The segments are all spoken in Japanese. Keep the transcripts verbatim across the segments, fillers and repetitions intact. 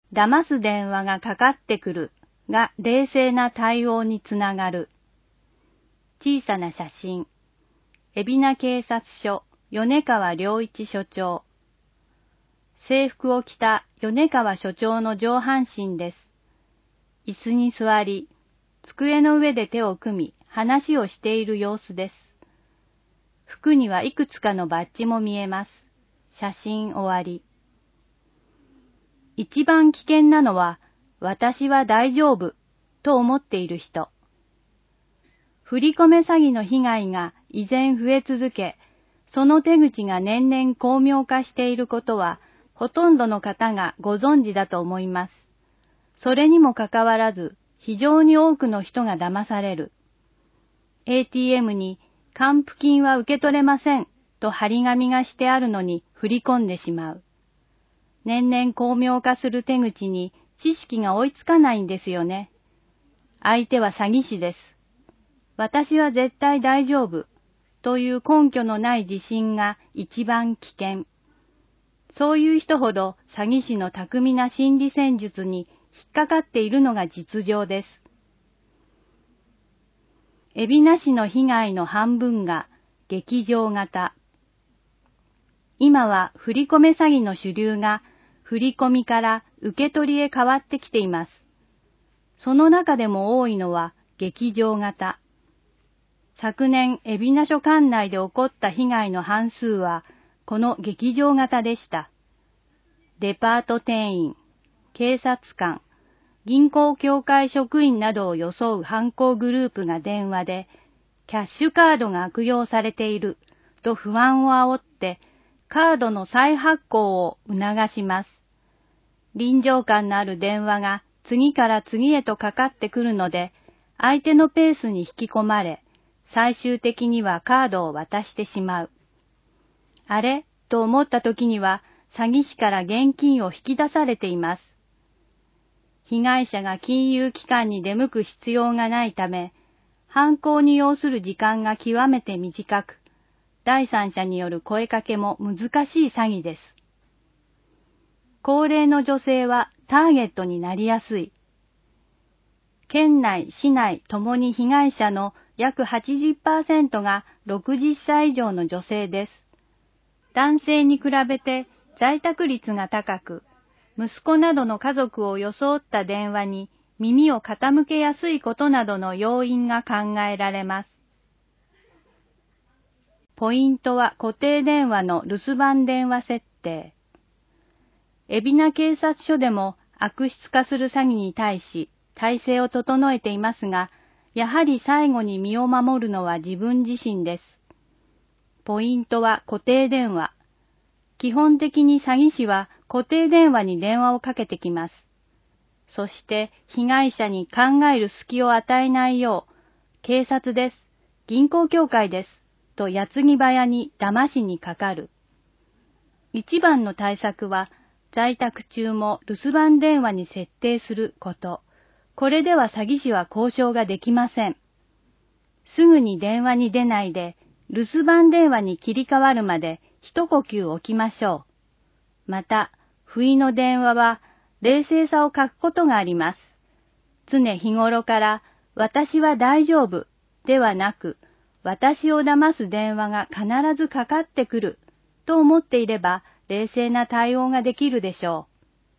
騙す電話がかかってくるが冷静な対応につながる。小さな写真。海老名警察署、米川良一署長。制服を着た米川署長の上半身です。椅子に座り、机の上で手を組み、話をしている様子です。服にはいくつかのバッジも見えます。写真終わり。一番危険なのは、私は大丈夫と思っている人。振り込め詐欺の被害が依然増え続け、その手口が年々巧妙化していることは、ほとんどの方がご存知だと思います。それにもかかわらず、非常に多くの人が騙される。エーティーエム に還付金は受け取れませんと張り紙がしてあるのに振り込んでしまう。年々巧妙化する手口に知識が追いつかないんですよね。相手は詐欺師です。私は絶対大丈夫という根拠のない自信が一番危険。そういう人ほど詐欺師の巧みな心理戦術に引っかかっているのが実情です。海老名市の被害の半分が劇場型。今は振り込め詐欺の主流が振り込みから受け取りへ変わってきています。その中でも多いのは劇場型。昨年、海老名署管内で起こった被害の半数は、この劇場型でした。デパート店員、警察官、銀行協会職員などを装う犯行グループが電話で、キャッシュカードが悪用されていると不安を煽って、カードの再発行を促します。臨場感のある電話が次から次へとかかってくるので、相手のペースに引き込まれ、最終的にはカードを渡してしまう。あれと思った時には詐欺師から現金を引き出されています。被害者が金融機関に出向く必要がないため、犯行に要する時間が極めて短く、第三者による声かけも難しい詐欺です。高齢の女性はターゲットになりやすい。県内、市内ともに被害者の約 はちじゅっパーセント がろくじゅっさい以上の女性です。男性に比べて在宅率が高く、息子などの家族を装った電話に耳を傾けやすいことなどの要因が考えられます。ポイントは固定電話の留守番電話設定。海老名警察署でも悪質化する詐欺に対し体制を整えていますが、やはり最後に身を守るのは自分自身です。ポイントは固定電話。基本的に詐欺師は固定電話に電話をかけてきます。そして被害者に考える隙を与えないよう、警察です、銀行協会です、と矢継ぎ早に騙しにかかる。一番の対策は、在宅中も留守番電話に設定すること。これでは詐欺師は交渉ができません。すぐに電話に出ないで、留守番電話に切り替わるまで一呼吸置きましょう。また、不意の電話は冷静さを欠くことがあります。常日頃から私は大丈夫ではなく、私を騙す電話が必ずかかってくると思っていれば冷静な対応ができるでしょ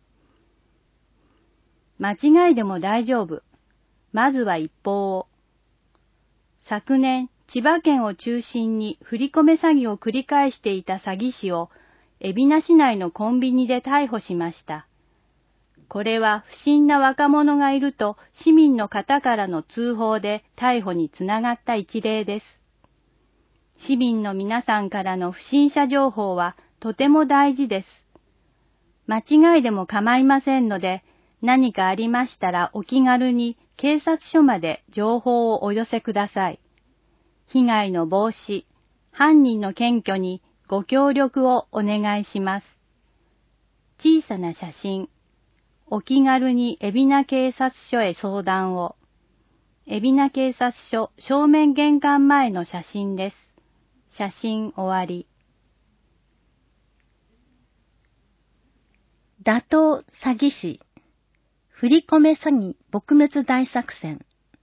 う。間違いでも大丈夫。まずは一報を。昨年、千葉県を中心に振り込め詐欺を繰り返していた詐欺師を、海老名市内のコンビニで逮捕しました。これは不審な若者がいると市民の方からの通報で逮捕につながった一例です。市民の皆さんからの不審者情報はとても大事です。間違いでも構いませんので、何かありましたらお気軽に警察署まで情報をお寄せください。被害の防止、犯人の検挙にご協力をお願いします。小さな写真。お気軽に海老名警察署へ相談を。海老名警察署正面玄関前の写真です。写真終わり。 打倒詐欺師。 振り込め詐欺撲滅大作戦。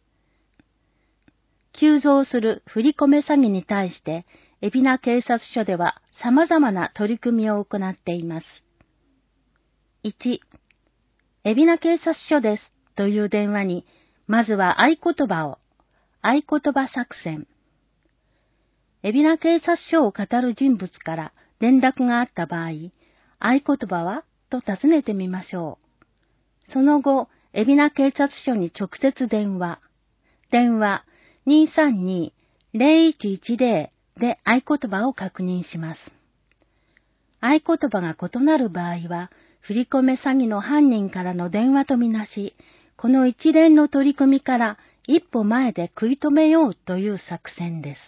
急増する振り込め詐欺に対して、海老名警察署では様々な取り組みを行っています。いち、海老名警察署ですという電話に、まずは合言葉を、合言葉作戦。海老名警察署を語る人物から連絡があった場合、合言葉はと尋ねてみましょう。その後、海老名警察署に直接電話。電話 にーさんにーぜろいちいちぜろ で合言葉を確認します。合言葉が異なる場合は、振り込め詐欺の犯人からの電話とみなし、この一連の取り組みから一歩前で食い止めようという作戦です。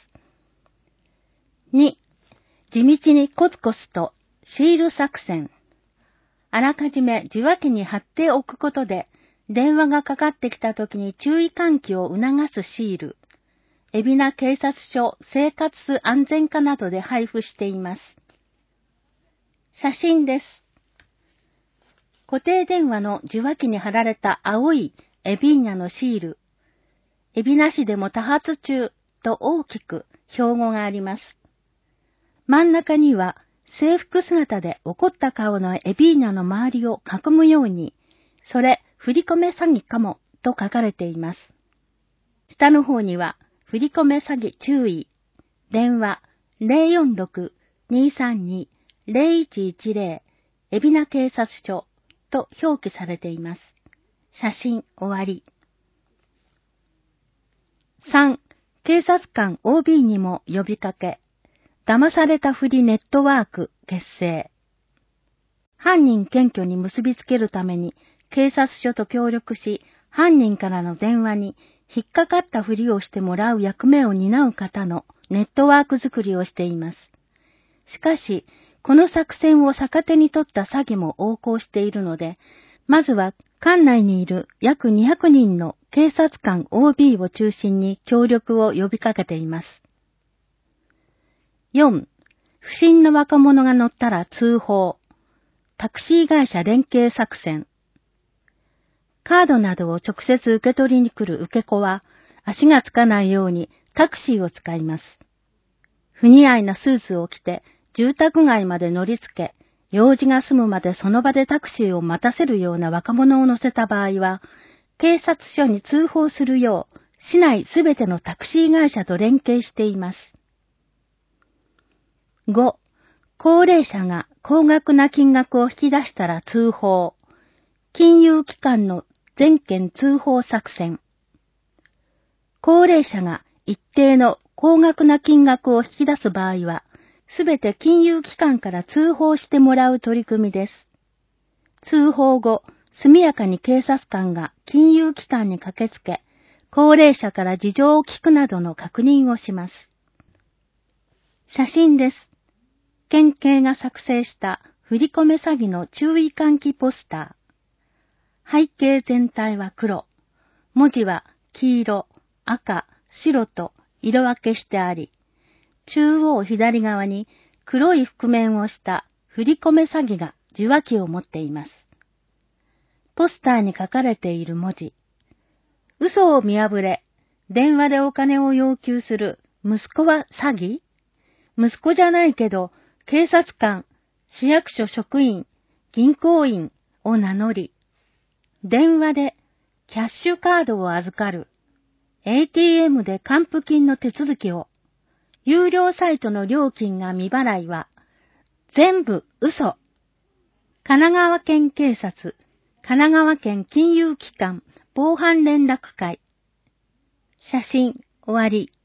に、地道にコツコツとシール作戦。あらかじめ受話器に貼っておくことで、電話がかかってきたときに注意喚起を促すシール。海老名警察署生活安全課などで配布しています。写真です。固定電話の受話器に貼られた青い海老名のシール。海老名市でも多発中と大きく標語があります。真ん中には制服姿で怒った顔の海老名の周りを囲むように、それ振り込め詐欺かもと書かれています。下の方には振り込め詐欺注意。電話 ゼロよんろく にーさんにーぜろいちいちぜろ 海老名警察署と表記されています。写真終わり。さん. 警察官 オービー にも呼びかけ。騙されたふりネットワーク結成。犯人検挙に結びつけるために警察署と協力し、犯人からの電話に引っかかったふりをしてもらう役目を担う方のネットワーク作りをしています。しかし、この作戦を逆手に取った詐欺も横行しているので、まずは管内にいる約にひゃくにんの警察官 オービー を中心に協力を呼びかけています。よん. 不審な若者が乗ったら通報。タクシー会社連携作戦。カードなどを直接受け取りに来る受け子は、足がつかないようにタクシーを使います。不似合いなスーツを着て、住宅街まで乗りつけ、用事が済むまでその場でタクシーを待たせるような若者を乗せた場合は、警察署に通報するよう、市内すべてのタクシー会社と連携しています。ご. 高齢者が高額な金額を引き出したら通報。金融機関の全件通報作戦。高齢者が一定の高額な金額を引き出す場合は、すべて金融機関から通報してもらう取り組みです。通報後、速やかに警察官が金融機関に駆けつけ、高齢者から事情を聞くなどの確認をします。写真です。県警が作成した振り込め詐欺の注意喚起ポスター。背景全体は黒。文字は黄色、赤、白と色分けしてあり、中央左側に黒い覆面をした振り込め詐欺が受話器を持っています。ポスターに書かれている文字。嘘を見破れ、電話でお金を要求する息子は詐欺？息子じゃないけど、警察官、市役所職員、銀行員を名乗り、電話でキャッシュカードを預かる、エーティーエム で還付金の手続きを、有料サイトの料金が未払いは、全部嘘。神奈川県警察、神奈川県金融機関防犯連絡会。写真終わり。